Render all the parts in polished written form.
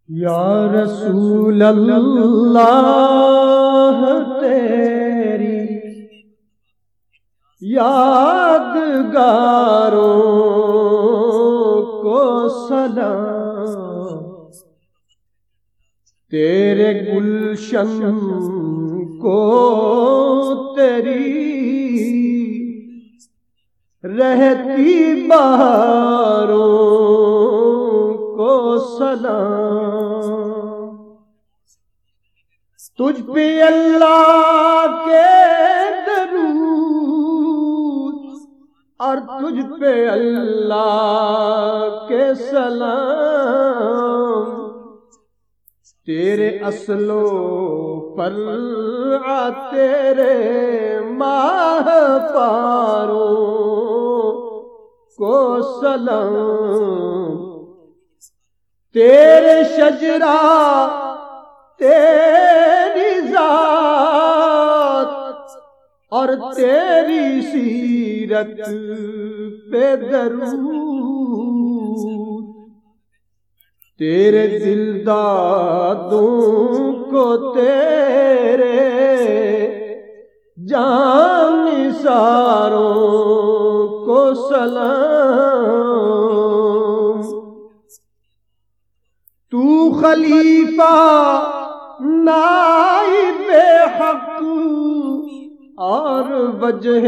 یا رسول اللہ تیری یادگاروں کو سلام، تیرے گلشن کو تیری رہتی بہاروں کو سلام، تجھ پہ اللہ کے درود اور تجھ پہ اللہ کے سلام، تیرے اصل و فرع تیرے ماہ پاروں کو سلام، تیرے شجرہ تیری ذات اور تیری سیرت پہ درود، تیرے دلدادوں کو تیرے جان نثاروں کو سلام، تو خلیفہ نائب حق اور وجہ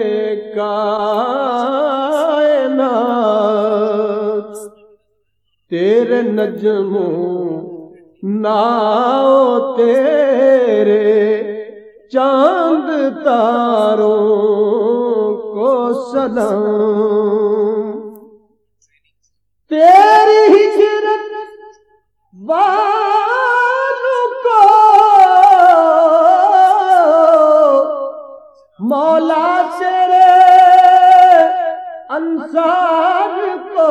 کائنات، تیرے نجموں ناؤ تیرے چاند تاروں کو سلام، تیری ہجرت والوں کو مولا تیرے انصار کو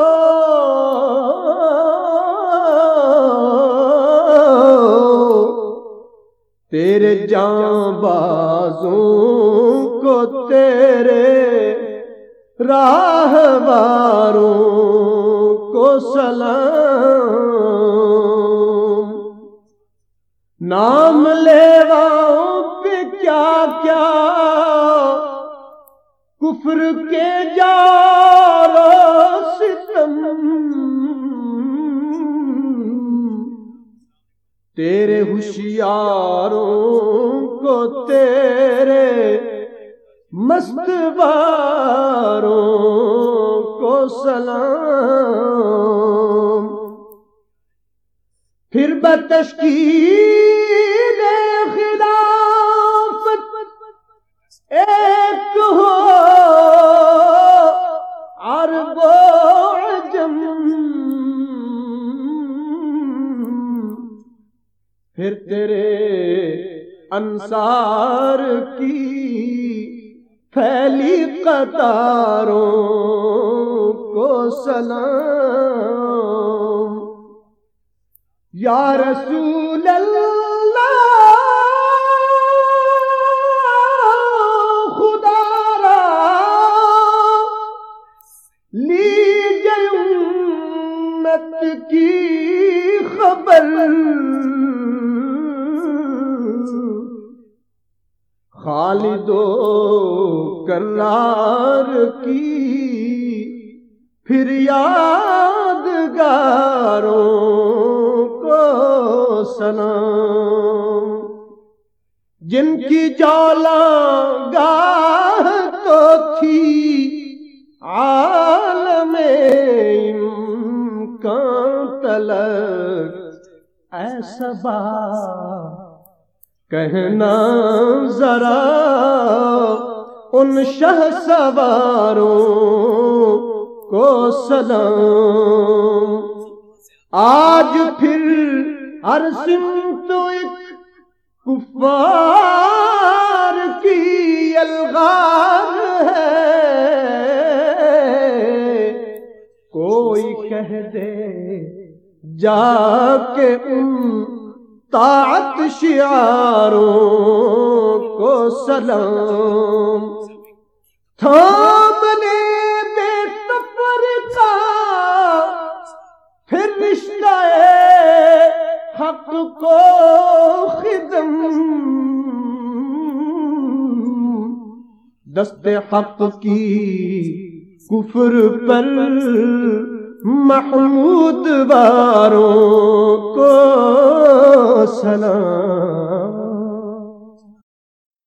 تیرے جانبازوں کو تیرے راہواروں کو سلام، نام لیواؤں پہ کیا کیا کفر کے جار و ستم، تیرے ہوشیاروں کو تیرے مستواروں کو سلام، پھر بتشکیل خلافت ایک ہو عرب و عجم، پھر تیرے انصار کی پھیلی قطاروں کو سلام، یا رسول اللہ خدا را لیجئے امت کی خبر، خالد و کرار کی پھر یادگاروں کو سلام، جن کی جولاں گاہ تو تھی عالم امکان تلک، اے صبا کہنا ذرا ان شہ سواروں کو سلام، آج پھر ہر سمت ایک کفار کی الغار ہے، کوئی کہہ دے جا کے ان طاعت شعاروں کو سلام، تھام لے بے تفرقہ پھر رشتہ حق کو خدم، دست حق کی کفر پر محمود واروں کو سلام۔